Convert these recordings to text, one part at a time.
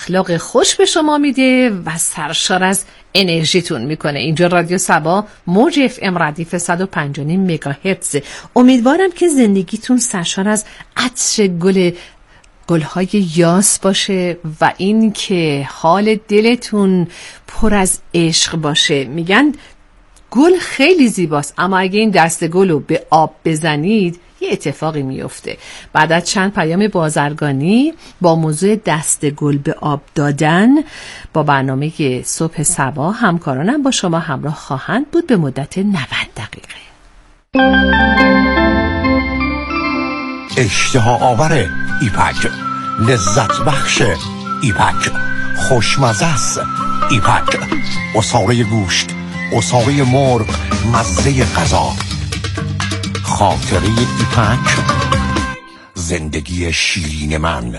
اخلاق خوش به شما میده و سرشار از انرژیتون میکنه. اینجا رادیو صبا موج اف ام ردیف 105.9 مگاهرتز. امیدوارم که زندگیتون سرشار از عطر گلهای یاس باشه و این که حال دلتون پر از عشق باشه. میگن گل خیلی زیباست، اما اگه این دست گل رو به آب بزنید یه اتفاقی میفته. بعد از چند پیام بازرگانی با موضوع دست گل به آب دادن با برنامه صبح صبا همکارانم با شما همراه خواهند بود به مدت 90 دقیقه. اشتها آور ایپک، لذت بخش ایپک، خوشمزه است ایپک، عصاره گوشت، عصاره مرغ، مزه غذا. خاطره ایپک، زندگی شیرین من.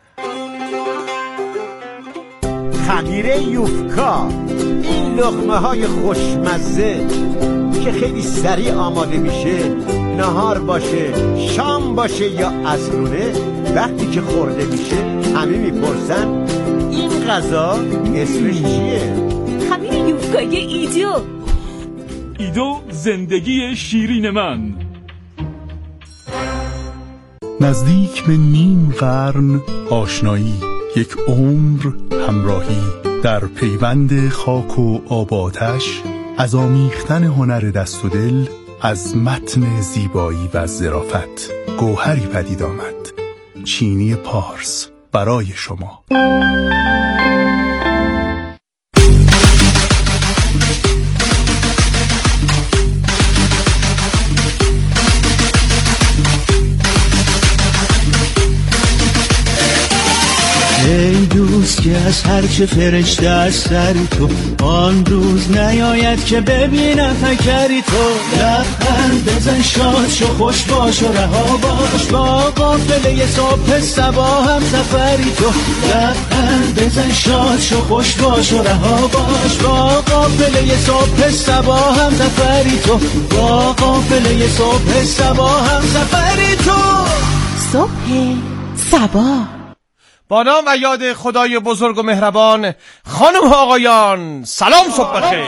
خمیر یوفکا، این لقمه های خوشمزه که خیلی سریع آماده میشه، نهار باشه، شام باشه یا عصرونه، وقتی که خورده میشه همه میپرسن این غذا اسمش چیه؟ خمیر یوفکای ایدو زندگی شیرین من. نزدیک به نیم قرن آشنایی، یک عمر همراهی، در پیوند خاک و آب آتش، از آمیختن هنر دست و دل، از متن زیبایی و ظرافت گوهری پدید آمد. چینی پارس برای شما. ای دوست که از هرچه فرشته از سری تو، آن روز نیاید که ببینم فکری تو. لبخند بزن، شاد شو، خوش باش و رها باش، با قافله صبح صبا هم سفری تو. لبخند بزن، شاد شو، خوش باش و رها باش، با قافله صبح صبا هم سفری تو. با قافله صبح صبا هم سفری تو. صبح صبا با نام و یاد خدای بزرگ و مهربان. خانم و آقایان سلام، صبح بخیر.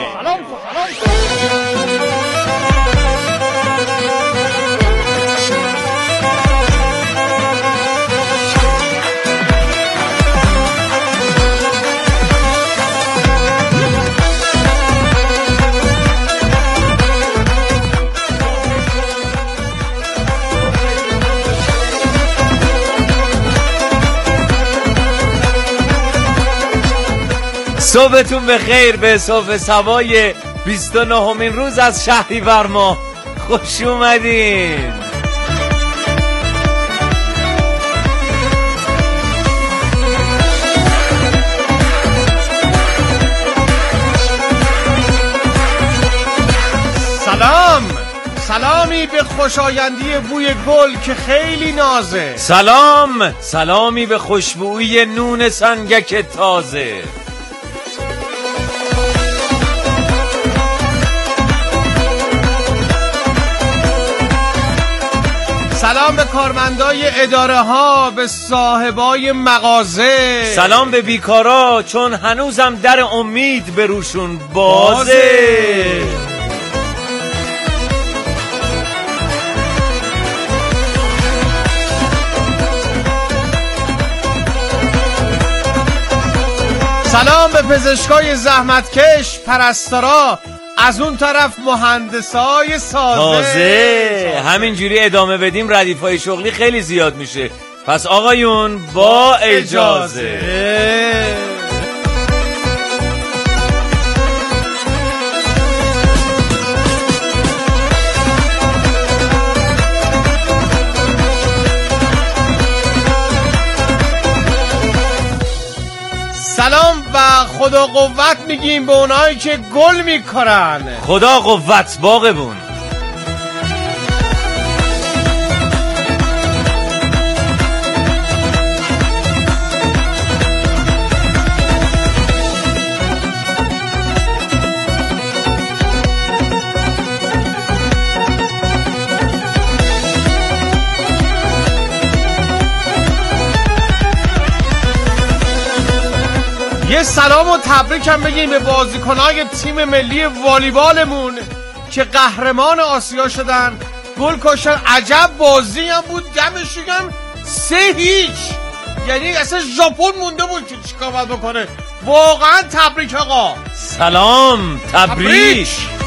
صبحتون بخیر به صبح صبای 29مین روز از شهریور ماه. خوش اومدین. سلامی به خوشایندی بوی گل که خیلی نازه. سلامی به خوشبویی نون سنگک تازه. سلام به کارمندای اداره ها، به صاحبای مغازه. سلام به بیکارا چون هنوزم در امید به روشون بازه. سلام به پزشکای زحمتکش، پرستارا، از اون طرف مهندسای سازه. همینجوری ادامه بدیم ردیفای شغلی خیلی زیاد میشه. پس آقایون با اجازه. سلام و خدا قوت میگیم به اونایی که گل میکارن. خدا قوت باغبون. یه سلام و تبریک هم بگیم به بازیکنای تیم ملی والیبالمون که قهرمان آسیا شدن، گل کشتن. عجب بازی هم بود، دمشون هم 3-0. یعنی اصلا ژاپن مونده بود که چیکار باید بکنه. واقعا تبریک آقا. سلام، تبریک.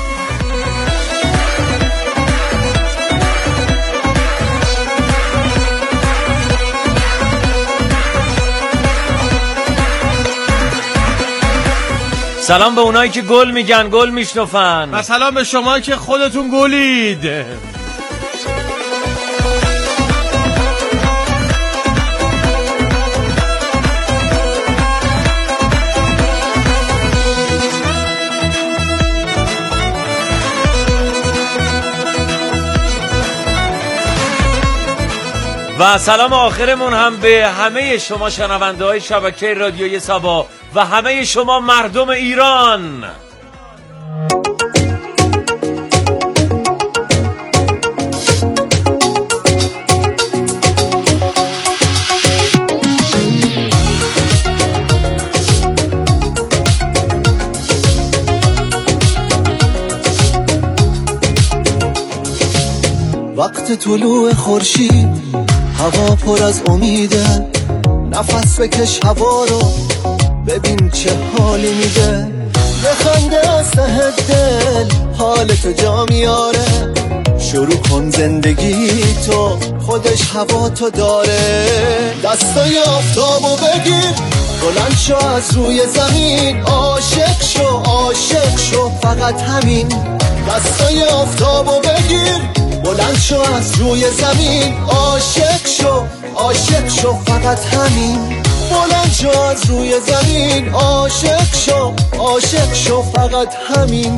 سلام به اونایی که گل میگن، گل میشنفن. و سلام به شما که خودتون گلید. و سلام آخرمون هم به همه شما شنونده های شبکه رادیوی سبا و همه شما مردم ایران. وقت طلوع خورشید هوا پر از امیده، نفس بکش هوا رو ببین چه حالی میده. بخنده از ته دل حالتو جا میاره، شروع کن زندگی تو خودش هوا تو داره. دستای آفتابو بگیر، بلند شو از روی زمین، عاشق شو عاشق شو فقط همین. دستای آفتابو بگیر، بلند شو از روی زمین، عاشق شو عاشق شو فقط همین. بلند شو از روی زمین، عاشق شو عاشق شو فقط همین.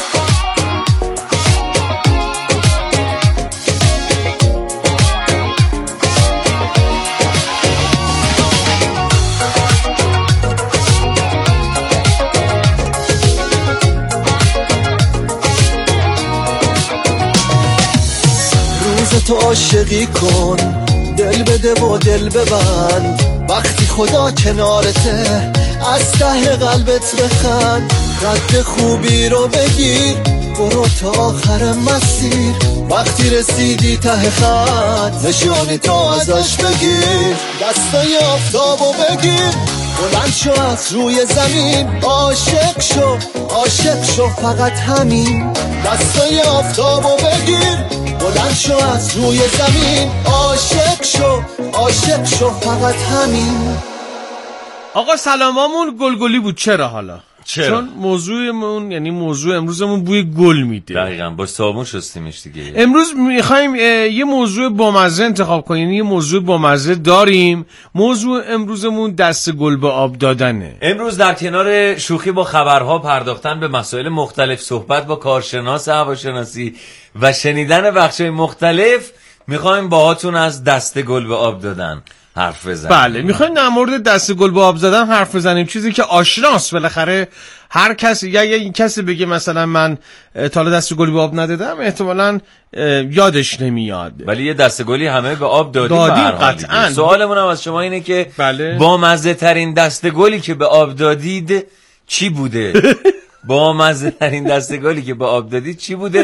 تو عاشقی کن، دل بده و دل ببند. وقتی خدا کنارته از ته قلبت بخند. رد خوبی رو بگیر، برو تا آخر مسیر. وقتی رسیدی ته خط نشونی تو ازش بگیر. دستای آفتابو بگیر، بلند شو از روی زمین، عاشق شو عاشق شو فقط همین. دستای آفتابو بگیر، بلند شو از روی زمین، عاشق شو عاشق شو فقط همین. آقا سلامامون گلگلی بود. چرا حالا؟ چرا؟ چون موضوعمون یعنی موضوع امروزمون بوی گل میده. دقیقاً، با صابون شستیمش دیگه. امروز میخوایم یه موضوع بامزه انتخاب کنیم. یعنی یه موضوع بامزه داریم. موضوع امروزمون دست گل به آب دادنه. امروز در کنار شوخی با خبرها، پرداختن به مسائل مختلف، صحبت با کارشناس هواشناسی و شنیدن بخشای مختلف، میخوایم باهاتون از دست گل به آب دادن حرف بزنیم. بله، میخوایم در مورد دست گل به آب زدن حرف بزنیم. چیزی که آشناست بالاخره هر کسی، یا این کسی بگه مثلا من تا حالا دست گل به آب ندادم، احتمالاً یادش نمیاد. ولی یه دست گلی همه به آب دادیم قطعاً. سوالمون هم از شما اینه که بله، با مزه ترین دست گلی که به آب دادید چی بوده؟ با مزه ترین دست گلی که به آب دادید چی بوده؟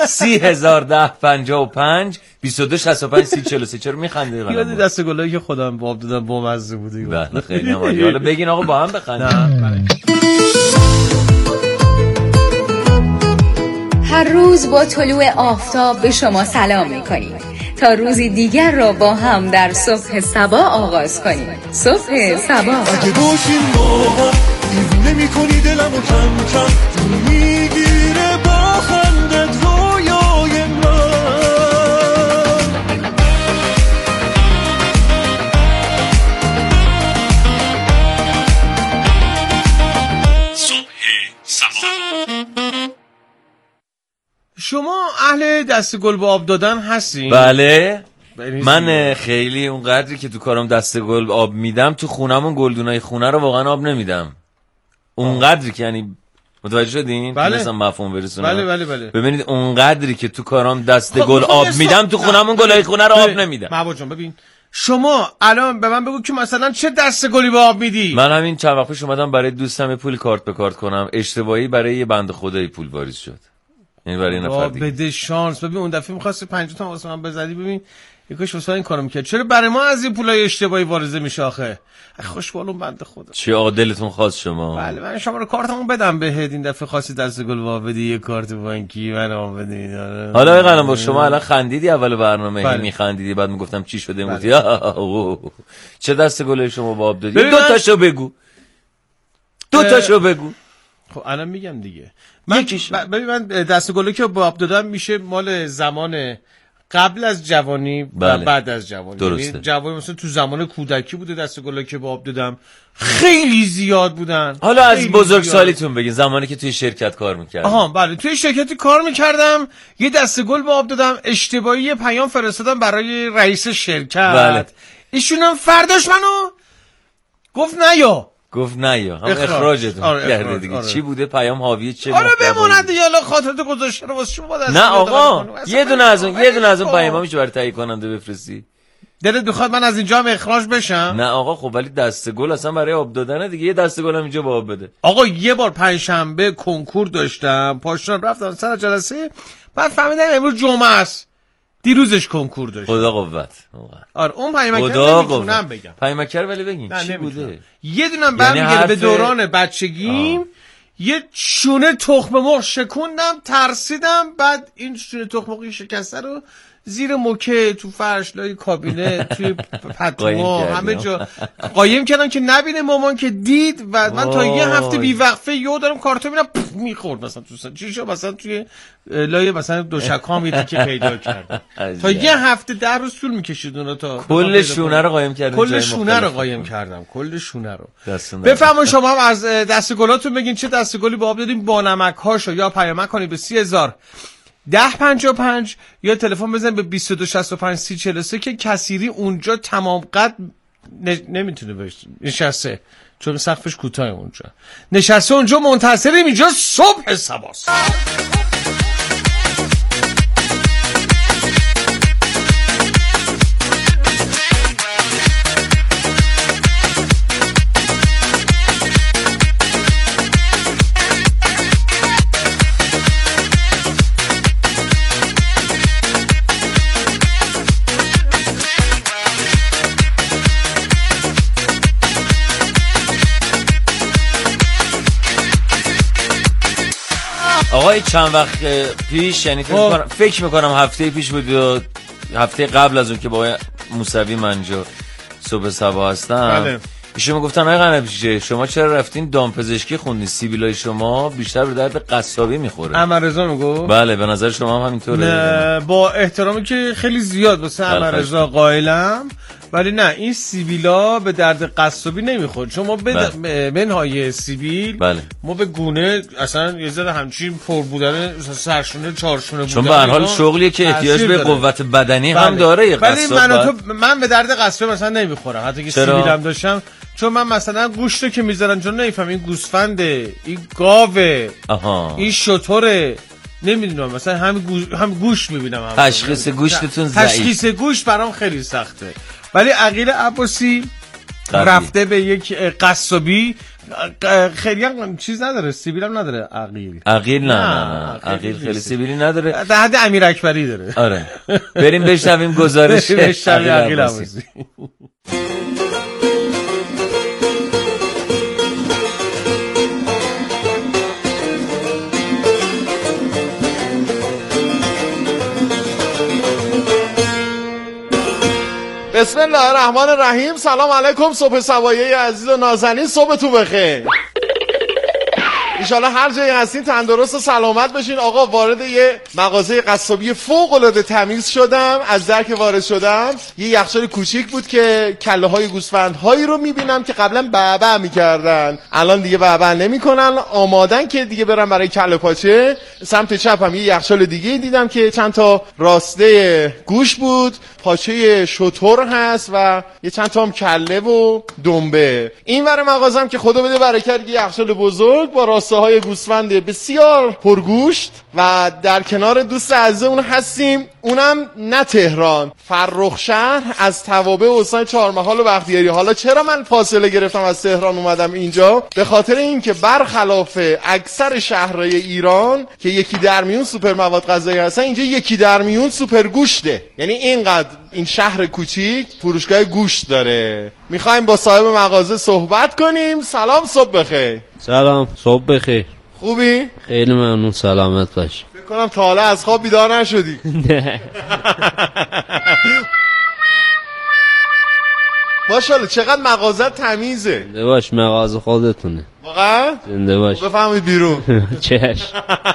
301055 2265 3043. چرا میخندید؟ یاد دست گلایی که خودم به آب دادم با مزه بوده. بله خیلی عالی. حالا بگین آقا با هم بخندیم. هر روز با طلوع آفتاب به شما سلام میکنیم تا روزی دیگر را با هم در صبح صبا آغاز کنیم. صبح صبا. اگه باشیم با هم دیوونه میکنی دلمو کم کم، میگیره با خندت رویای من. صبح صبا. شما اهل دست گل به آب دادن هستین؟ بله. من خیلی اونقدری که تو کارم دست گل آب میدم، تو خونمون گلدونای خونه رو واقعا آب نمیدم. اونقدری که یعنی متوجه شدین؟ بله. مثلا مفهوم برسونم. بله بله بله. ببینید اونقدری که تو کارام دست گل آب میدم، تو خونمون گلای خونه رو آب نمیدم. محبوب جان ببین، شما الان به من بگو که مثلا چه دسته گلی به آب میدی؟ من همین چند وقت پیش اومدم برای دوستم پول کارت به کارت کنم، اشتباهی برای یه بنده خدایی پول واریز شد. یعنی برای نفر دیگه. بده شانس. ببین اون دفعه می‌خواستی 50 تا واسه من بزنی، ببین یکاش واسه این کارو می‌کرد. چرا برای ما از این پولای اشتباهی واریز میشه آخه؟ خوشحالم بنده خدا. چه عادلتون خواست شما؟ بله من شما رو کارتمو بدم بهت، این دفعه خواستی دست گل وا بدی یه کارت بانکی منو بدی. حالا بقیدم با شما الان خندیدی اول برنامه، بله. میخندیدی بعد میگفتم چی شده موتی. چه دست گل شما با آب دادی؟ دو تاشو بگو. دو تاشو بگو. خب الان میگم دیگه. ببین من دست گلی که با آب دادم میشه مال زمان قبل از جوانی و بعد از جوانی. درسته. جوانی مثلا تو زمان کودکی بوده دست گلی که با آب دادم خیلی زیاد بودن. حالا از بزرگسالیتون بگین، زمانی که توی شرکت کار میکردم. آها بله، توی شرکتی کار میکردم، یه دست گل با آب دادم، اشتباهی یه پیام فرستادم برای رئیس شرکت. بله. ایشونم فرداش منو گفت نیا هم اخراجتون کرده دیگه. چی بوده پیام حاوی چه؟ آره بموند دیگه، حالا خاطرت گذاشته رو واسه شما. نه آقا یه دونه از اون پیاما میشه برای تایید کننده بفرستی؟ دلت میخواد من از اینجا هم اخراج بشم؟ نه آقا خب ولی دسته گل اصلا برای آب دادنه دیگه، یه دسته گل هم اینجا با آب بده. آقا یه بار پنجشنبه کنکور داشتم، پاشدار رفتم سر جلسه، بعد فهمیدم امروز جمعه است، دیروزش کنکور داشت. خدا قوت. آره اون پیامکر نمیتونم بگم. پیامکر ولی بگین چی بوده؟ یه دونم برمیگرده به دوران بچگیم. یه شونه تخم مرغ شکوندم، ترسیدم، بعد این شونه تخم مرغ شکسته رو زیر موکه، تو فرش، لای کابینه، توی پتوها، همه جا قایم کردم که نبینه مامان، که دید و من تا یه هفته بی وقفه یهو دارم کارتو میبینم میخورد مثلا تو چیشو، مثلا توی لای مثلا دوشکام یه تیکه پیدا کردم. تا یه هفته 10 روز طول میکشید اون رو تا کل شونه رو قایم کردم. کل شونه رو قایم کردم، کل شونه رو. بفرمایید شما هم از دست گلاتون بگین چه دست گلی به آب دادیم، با نمک هاشو یا پیامک کنید به 30,000 1055 یا تلفن بزن به 2265 3043 که کثیری اونجا تمام قد نمیتونه نشسته، چون سقفش کوتاه اونجا نشسته، اونجا منتظریم، اینجا صبح سباست. آقای چند وقت پیش، یعنی فکر میکنم هفته پیش بود و هفته قبل از اون که با موسوی منجا صبح سبا هستم، بله. ایشون میگفتن آقای قنبیشه شما چرا رفتین دامپزشکی خوندین، سیبیلای شما بیشتر به درد قصابی میخوره. احمدرضا میگو؟ بله به نظر شما هم همینطوره؟ نه با احترامی که خیلی زیاد واسه احمدرضا قائلم، ولی نه این سیبیلا به درد قصابی نمیخوره. شما منهای سیبیل، بله. ما به گونه اصلا یه ذره همچین پر بودن سرشونه چارشونه بودن، چون به هر حال شغلیه که احتیاج به قوت بدنی هم داره. ولی من به درد قصابی مثلا نمیخورم، حتی که سیبیلم داشتم، چون من مثلا گوشتو که میذارن چون نمیفهم این گوسفنده، این گاوه، این شتره، نمیدونم مثلا هم گوشت میبینم. تشخیص گوشتتون ضعیف. تشخیص گوشت برام خیلی سخته. ولی عقیل عباسی رفته به یک قصابی، خیلی هم چیز نداره، سیبیل هم نداره. عقیل نه عقیل خیلی سیبیلی نداره، در حد امیر اکبری داره. آره بریم بشنویم گزارش عقیل عباسی. بسم الله الرحمن الرحیم. سلام علیکم، صبح سوایه عزیز و نازنین، صبحتون بخیر. انشالله هر جایی هستین تندرست و سلامت بشین. آقا وارد یه مغازه قصابی فوق العاده تمیز شدم. از در که وارد شدم یه یخچال کوچیک بود که کله های گوسفندهایی رو میبینم که قبلا بعبع میکردن، الان دیگه بعبع نمیکنن، آمادن که دیگه برن برای کله پاچه. سمت چپم یه یخچال دیگه دیدم که چند تا راسته گوش بود، پاچه شتر هست و یه چند تا هم کله و دنبه. این ور مغازم که خدا بده برکت یه یخچال بزرگ با کاسه های گوسفند بسیار پرگوشت و در کنار دوست عزیزمون هستیم، اونم نه تهران، فرخ شهر از توابع استان چهارمحال و بختیاری. حالا چرا من فاصله گرفتم از تهران اومدم اینجا؟ به خاطر اینکه برخلاف اکثر شهرهای ایران که یکی در میون سوپر مواد غذایی هستن، اینجا یکی در میون سوپر گوشته. یعنی اینقدر این شهر کوچیک فروشگاه گوشت داره. میخوایم با صاحب مغازه صحبت کنیم. سلام، صبح بخیر. سلام، صبح بخیر. خوبی؟ خیلی ممنون، سلامت باش. فکر کنم تا حالا از خواب بیدار نشدی. نه. ماشاءالله چقدر مغازه تمیزه. زنده باش، مغازه خودتونه. واقعا؟ زنده باش. بفهمید بیرون. چش.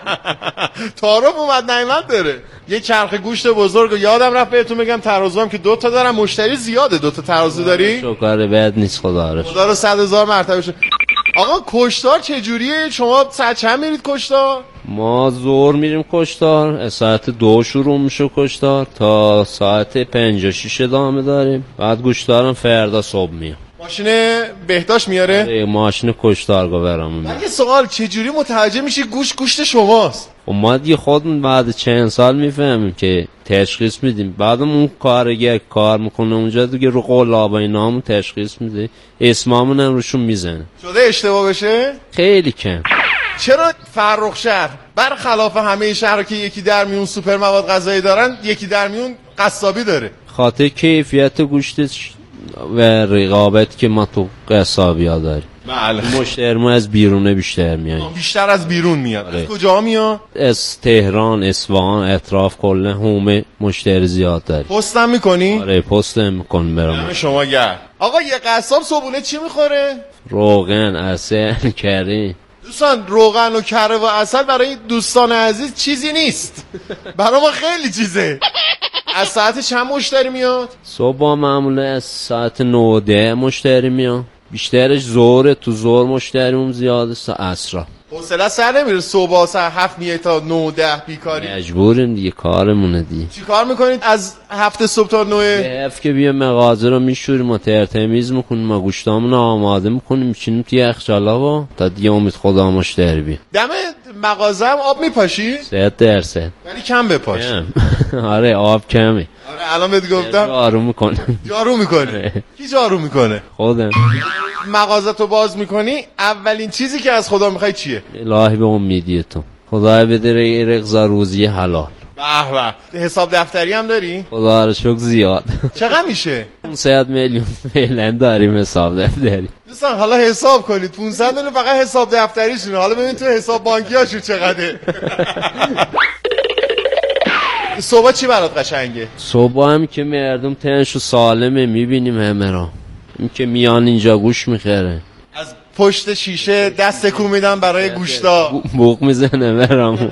تعارف اومد نعمت داره. یه چرخ گوشت بزرگ یادم رفت بهتون بگم، ترازو هم که 2 تا دارم، مشتری زیاده. 2 تا ترازو داری؟ شکر بد نیست، خدا رو. خدا رو 100,000 مرتبه شه. آقا کشتار چجوریه؟ شما ساعت چند میرید کشتار؟ ما ظهر میریم کشتار، ساعت 2 شروع میشه کشتار تا ساعت 5-6 ادامه داریم. بعد گوشتارم فردا صبح میاد. ماشین بهداشت میاره؟ ماشین کشتارگاه برام میاد. یه سوال، چجوری متوجه میشی گوشت شماست؟ و ما دیگه خودمون بعد چند سال میفهمیم که تشخیص میدیم. بعدم اون کارگر کار میکنه اونجا دیگه رو قلابا اینامون تشخیص میده، اسمامون هم روشون میزنه. شده اشتباه بشه؟ خیلی کم. چرا فرخ شهر برخلاف همه شهرها که یکی در میون سوپر مواد غذایی دارن، یکی در میون قصابی داره؟ خاطر کیفیت گوشتش و رقابت که ما تو قصابی ها داریم. بله. مشتری ما از بیرونه بیشتر میاد. بیشتر از بیرون میاد. از کجا میاد؟ از تهران، اصفهان، اطراف کلا حومه مشتری زیاد داری. پستم میکنی؟ آره پستم میکنم برام. شما گرد. آقا یه قصاب صبحونه چی میخوره؟ روغن، عسل، کره. دوستان روغن و کره و عسل برای دوستان عزیز چیزی نیست. برای ما خیلی چیزه. از ساعت چند مشتری میاد؟ صبح معمولا از ساعت 9-10 مشتری میاد. بیشترش ظهر، تو ظهر مشتریمون زیاده، عصرا. حوصله سر نمیره صبح ساعت 7 میای تا 9-10 بیکاری؟ مجبوریم دیگه، کارمونه دیگه. چی کار میکنید از 7 صبح تا 9؟ به حیف که بیا مغازه رو میشوریم و تمیز میکنیم، ما گوشتامون رو آماده میکنیم، میچینیم توی یخچالا و تا دیگه امید خدا مشتری بیاد. دم مغازه هم آب میپاشی؟ 100%. ولی کم بپاش. آره آب کمی. آره الان بهت گفتم جارو میکنه. جارو میکنه؟ کی جارو میکنه؟ خودم. مغازه تو باز میکنی، اولین چیزی که از خدا میخوای چیه؟ الهی به امیدی تو، خدای بده رزق روزی حلال. به به. حساب دفتری هم داری؟ خدا رو شکر زیاد. چقدر میشه؟ 500 میلیون فعلا داریم حساب دفتری. دوستان حالا حساب کنید، 500 میلیون فقط حساب دفتریشونه، حالا ببین تو حساب بانکی هاشون چقدره. صبح چی برات قشنگه؟ صبح هم که مردم تنشو سالمه میبینیم همه را، این که میان اینجا گوش میخره، از پشت شیشه دست تکون میدن برای گوشتا، بوق میزنه برامون.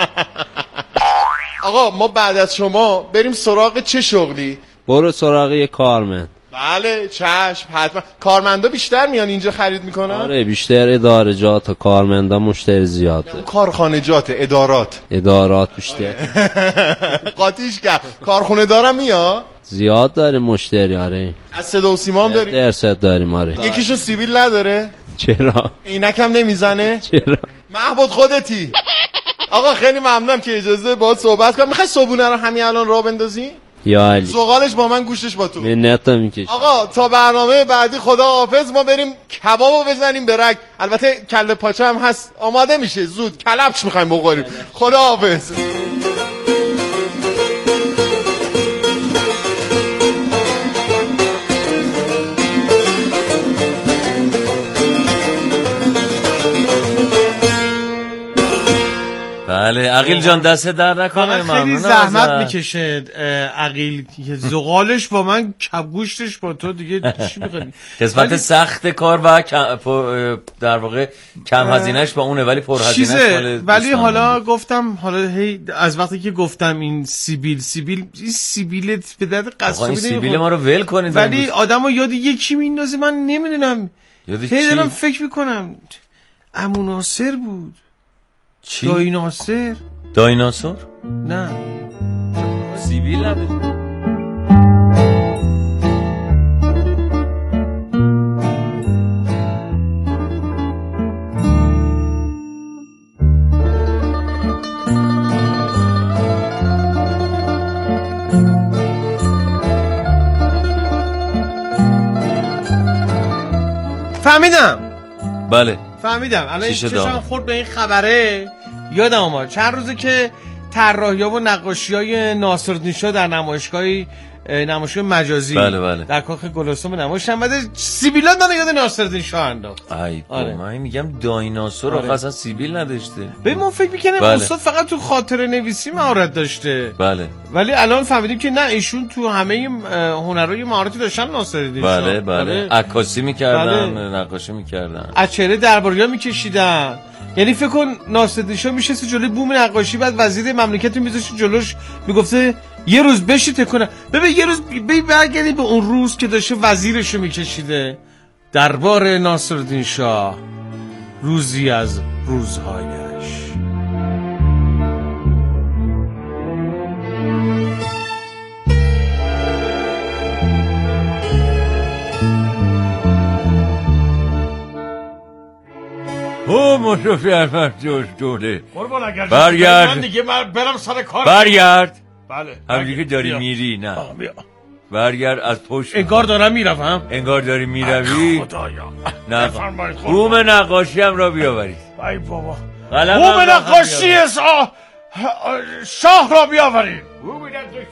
آقا ما بعد از شما بریم سراغ چه شغلی؟ برو سراغ یه کارمند. بله چشم، حتما. کارمندا بیشتر میان اینجا خرید میکنن؟ آره بیشتر ادارجات و کارمندا مشتری زیاده. کارخانجات، ادارات بیشتر. قاطیش کرد. کارخونه دارم میاد؟ زیاد داره مشتری. آره از صدا و سیما هم داریم؟ درصد داریم. آره یکیشو سیبیل نداره؟ چرا؟ عینکم نمیزنه؟ چرا؟ محبوب خودتی. آقا خیلی ممنونم که اجازه باهات صحبت کنم. میخوای صبحونه رو همین الان راه بندازی؟ یا علی زغالش با من، گوشتش با تو. منت میکش. آقا تا برنامه بعدی خدا حافظ. ما بریم کبابو بزنیم به رگ. البته کله پاچه هم هست آماده میشه زود، کلبش میخوایم بخوریم. خدا حافظ. بله عقیل جان دست در نکنه. خیلی زحمت میکشه عقیل، زغالش با من، کبگوشتش با تو، دیگه چی می‌خوای؟ قسمت سخت کار و در واقع کم هزینه‌اش با اونه، ولی پر هزینه‌اش. ولی حالا گفتم، حالا هی از وقتی که گفتم این سیبیل به درد قصابی نمیخوره. سیبیل ما رو ول کنید. ولی آدمو یاد یکی میندازه، من نمیدونم. هی دارم فکر میکنم عمو ناصر بود. چی؟ دایناسور؟ نه سیبیل نداشت. فهمیدم بله الان چشم خورد به این خبره. یادم اومد چند روزه که طراحی‌ها و نقاشی‌های ناصرالدین شاه در نمایشگاه مجازی بله. در کاخ گلستان نمایش اومده، سیبیلا داره یاد ناصرالدین شاه انداخت. آره من میگم دایناسور آخه اصلا سیبیل نداشته. ببین ما فکر می‌کنیم استاد فقط تو خاطره نویسی مهارت داشته. بله. ولی الان فهمیدیم که نه، ایشون تو همه هنرهای مهارتی داشتن ناصرالدین شاه. بله. عکاسی می‌کردن، نقاشی می‌کردن. از چهره درباریا می‌کشیدن. یعنی فکر کن ناصرالدین شاه میشسته جلوی بوم نقاشی، بعد وزیر مملکت میذاشت جلوش میگفته یه روز بشی تکونه. ببین یه روز برگردیم به اون روز که داشته وزیرشو میکشیده. دربار ناصرالدین شاه، روزی از روزهایش. او مصطفی احمد دوله قربان اگر برگرد من دیگه برم سر کار. برگرد. بله همینی که داری میری. نه برگرد از پشت. انگار دارم میروم. انگار داری میروی. خدایا نه بوم نقاشی هم را بیاورید. ای بابا بوم نقاشی شاه را بیاورید. بوم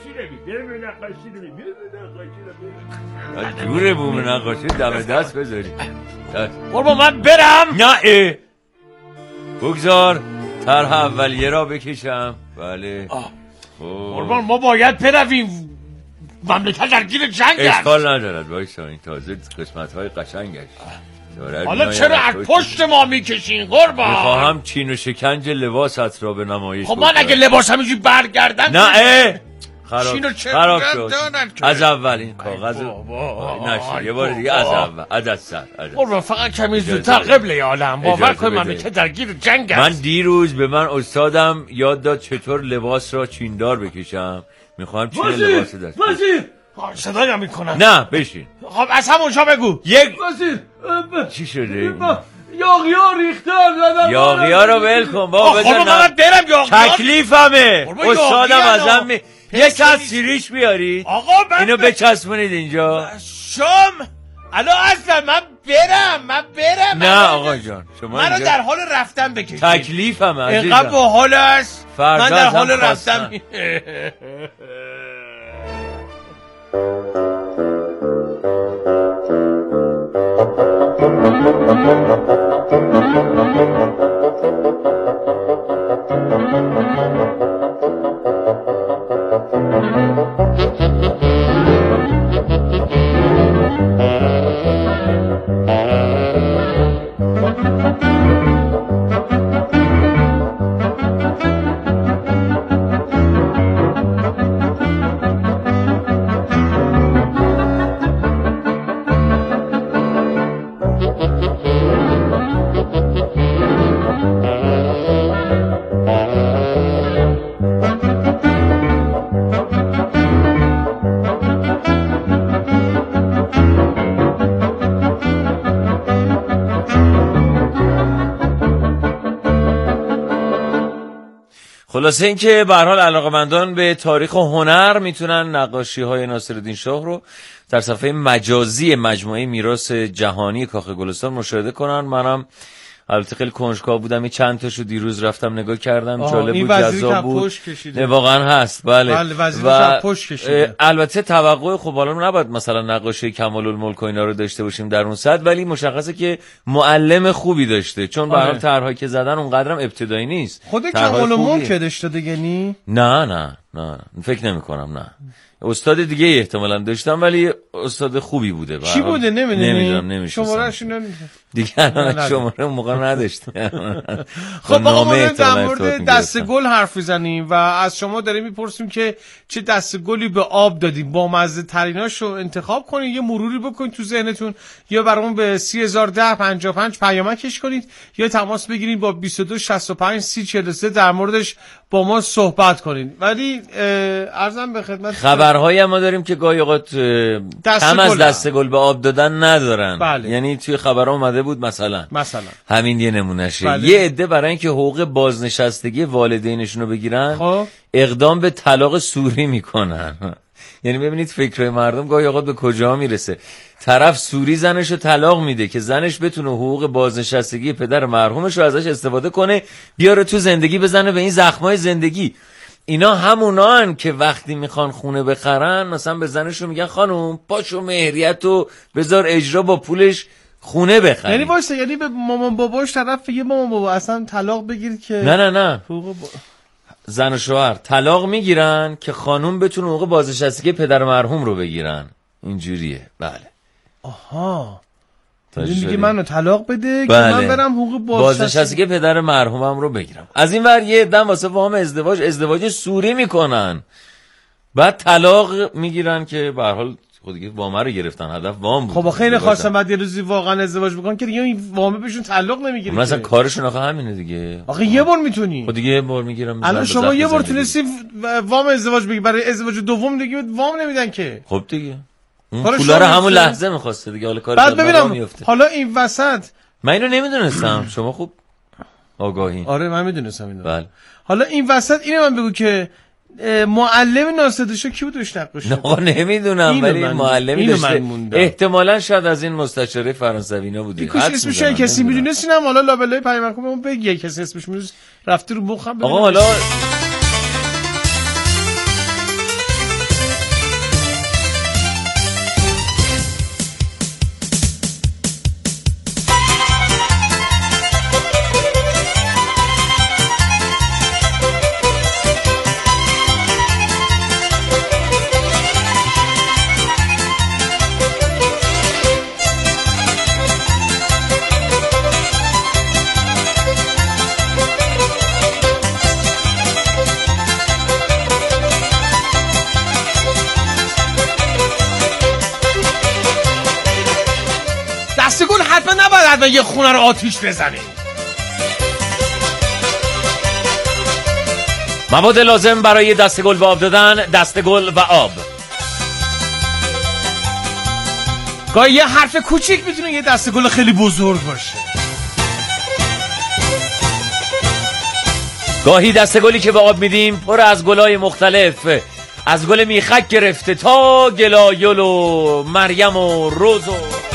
نقاشی جوره بوم نقاشی دم دست بذاری. قربان من برم. نه بگذار طرح اولیه را بکشم. بله قربان ما باید برویم، مملکت درگیر جنگ است. اشکال ندارد وایسا، این تازه قسمت های قشنگش. حالا چرا از پشت ما میکشین قربان؟ میخواهم چین و شکنج لباست را به نمایش. خب من اگه لباس همینجوری برگردن نه خراب شد. از اول این کاغذ نشه یه بار دیگه از اول از سر. قربان فقط کمی زودتر قبله عالم باور کن مملکت درگیر جنگ است. من دیروز به من استادم یاد داد چطور لباس را چیندار بکشم. میخوام چین لباس دست صدایم میکنم. نه بشین. خب از همونجا بگو. چی شده؟ یاغی‌ها ریختن. یاغی‌ها رو ول کن بابا. خب من برم یاغی‌ها. تکلیفمه. استادم ازم یک از سیریش بیارید. آقا اینو بچسبونید اینجا. شام الان اصلا من برم. نه آقا جان شما منو در حال رفتن بکشید. تکلیفمه عزیزم. اینقدر با حال است. من در حال رفتن. خلاصه این که به هر حال علاقه‌مندان به تاریخ و هنر میتونن نقاشی‌های ناصرالدین شاه رو در صفحه مجازی مجموعه میراث جهانی کاخ گلستان مشاهده کنن. منم البته خیلی کنجکاو بودم، این چند تاشو دیروز رفتم نگاه کردم، جالب بود، جذاب بود. واقعا هست. بله و پشت کشیده. البته توقع خب حالا نباید مثلا نقاشی کمال الملک و اینا رو داشته باشیم در اون سطح، ولی مشخصه که معلم خوبی داشته، چون به هر حال طرحی که زدن اونقدرم ابتدایی نیست. خود کمال الملک داشته دیگه نه فکر نمی‌کنم. نه استاد دیگه احتمالاً داشتم ولی استاد خوبی بوده. چی بوده نمیدونم. شماره‌اش نمیدونم دیگه شماره اون موقع نداشتم. خب ما در مورد دسته گل حرف میزنیم و از شما داریم میپرسیم که چه دسته گلی به آب دادیم، با مزه تریناشو انتخاب کنید، یه مروری بکنید تو ذهنتون، یا برامون به 301055 پیامکش کنید یا تماس بگیرید با 22653043 در موردش با ما صحبت کنید. ولی عرضم به خدمت خبرهایی ما داریم که گاهی اوقات هم از دسته گل به آب دادن ندارن. بله. یعنی توی خبرها اومده بود مثلا همین یه نمونهشه. بله. یه عده برای اینکه حقوق بازنشستگی والدینشون رو بگیرن اقدام به طلاق سوری میکنن. یعنی ببینید فکرهای مردم گاهی اوقات به کجا میرسه. طرف سوری زنش رو طلاق میده که زنش بتونه حقوق بازنشستگی پدر مرحومش رو ازش استفاده کنه بیاره تو زندگی بزنه به این زخمای زندگی. اینا همونان که وقتی میخوان خونه بخرن مثلا به زنشون میگن خانم پاشو مهریت رو بذار اجرا با پولش خونه بخری. یعنی واسه یعنی به مامان باباش طرف بگه مامان بابا اصلا طلاق بگیر که نه زن و شوهر طلاق میگیرن که خانم بتونه حقوق بازنشستگی پدر مرحوم رو بگیرن. اینجوریه. بله. آها. میگه منو طلاق بده که بله. من برم حقوق بازنشستگی پدر مرحومم رو بگیرم. از این ور یه دم واسه وام ازدواج سوری میکنن، بعد طلاق میگیرن که به هر حال خود دیگه وام رو گرفتن، هدف وام بود. خب خیلی خواستم بعد یه روزی واقعا ازدواج بکنن که دیگه این وامه بهشون تعلق نمیگیره. مثلا کارشون آخه همینه دیگه. آخه یه بار میتونی. خب دیگه یه بار میگیرم. الان شما یه بار تونستی وام ازدواج بگیری، برای ازدواج دوم دیگه وام نمیدن که. خب دیگه اون پولا رو همون لحظه می‌خواسته دیگه، حالا کارش بعد ببینم حالا این وسط من اینو نمیدونستم، شما خوب آگاهی. آره من میدونستم اینو. بله. حالا این وسط اینو من بگو که معلم ناصرشو کی بود روش نقاشی؟ آقا نمیدونم ولی معلمی داشته احتمالاً شاید از این مستشاره فرانسوینا بوده. کاش اسمش کسی میدونستینم حالا لابلای پیامکم بگی کسی اسمش میدونست رفته رو مخم. آقا حالا دستگل حتما نباید یه خونه رو آتیش بزنه. مواد لازم برای دستگل به آب دادن: دستگل و آب. گاهی یه حرف کوچیک میتونه یه دستگل خیلی بزرگ باشه. گاهی دستگلی که به آب میدیم پر از گلای مختلف، از گل میخک گرفته تا گلایل و مریم و روز و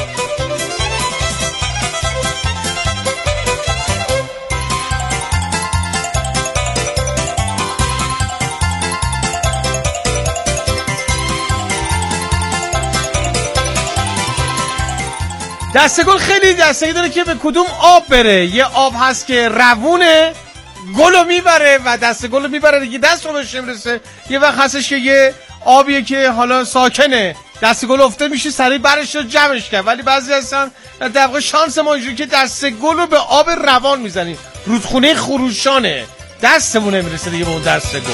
دستگل خیلی دستگی داره که به کدوم آب بره. یه آب هست که روونه گلو میبره و دستگلو میبره دیگه دست رو بهش نمیرسه. یه وقت هستش که یه آبیه که حالا ساکنه، دستگل افته میشه سریع برش رو جمعش کرد، ولی بعضی هستن در واقع شانس ما اینجوری که دستگلو به آب روان میزنیم. رودخونه خروشانه، دستمون نمیرسه دیگه به اون دستگل.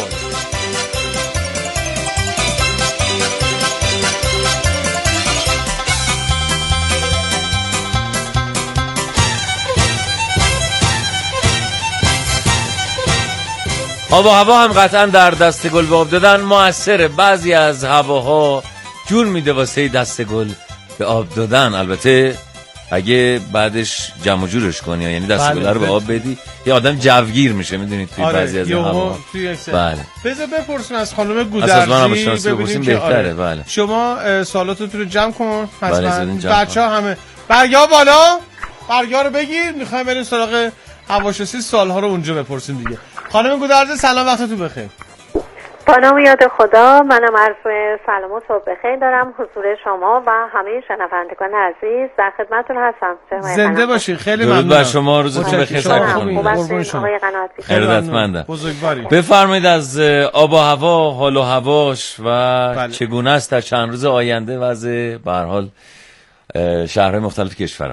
آب و هوا هم قطعا در دستگل به آب دادن موثره. بعضی از هواها جون میده واسه دستگل به آب دادن، البته اگه بعدش جمع و جورش کنی، یعنی دستگل رو به آب بدی یه آدم جوگیر میشه، میدونید توی بعضی از هواها. بله. بذار بپرسین از خانم گودرزی ببینیم بهتره. بله. شما سوالاتتون رو جمع کن. بچه‌ها همه برگا بالا، برگا رو بگیر، میخوایم بریم سراغ هواشناسی، سوال‌ها رو اونجا بپرسیم دیگه. خانم گودرزی سلام، وقتتون بخیر. با نام یاد خدا، منم عرض سلام و صبح بخیر دارم حضور شما و همه شنوندگان عزیز. در خدمتتون هستم. زنده باشین. خیلی ممنونم. درود بر شما، روزتون بخیر. قربون شما. آقای قناعتی. خیرتمندم. بزرگواری. بفرمایید از آب و هوا، حال و هواش و چگونه است در چند روز آینده وضع به هر حال شهرهای مختلف کشورمون.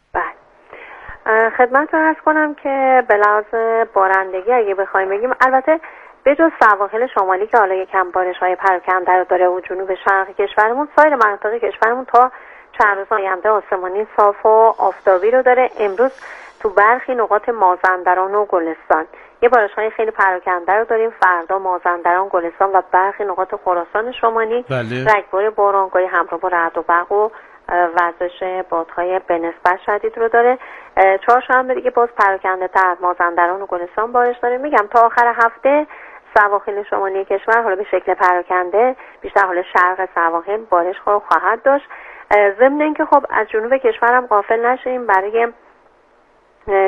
خدمتتون عرض کنم که به لحاظ بارندگی اگه بخوایم بگیم، البته به جز سواحل شمالی که حالا یکم بارش‌های پراکنده رو داره و جنوب شرق کشورمون، سایر مناطق کشورمون تا چند روز آینده آسمانی صاف و آفتابی رو داره. امروز تو برخی نقاط مازندران و گلستان یه بارش‌های خیلی پراکنده رو داریم. فردا مازندران، گلستان و برخی نقاط خراسان شمالی رگبار بارانگاهی همراه با رعد و برق و وزش بادهای به نسبت شدید رو داره. چهارشنبه دیگه باز پراکنده تر مازندران و گلستان بارش داره. میگم تا آخر هفته سواحل شمالی کشور حالا به شکل پراکنده، بیشتر حال شرق سواحل بارش خواهد داشت. ضمن اینکه خب از جنوب کشورم غافل نشیم، برای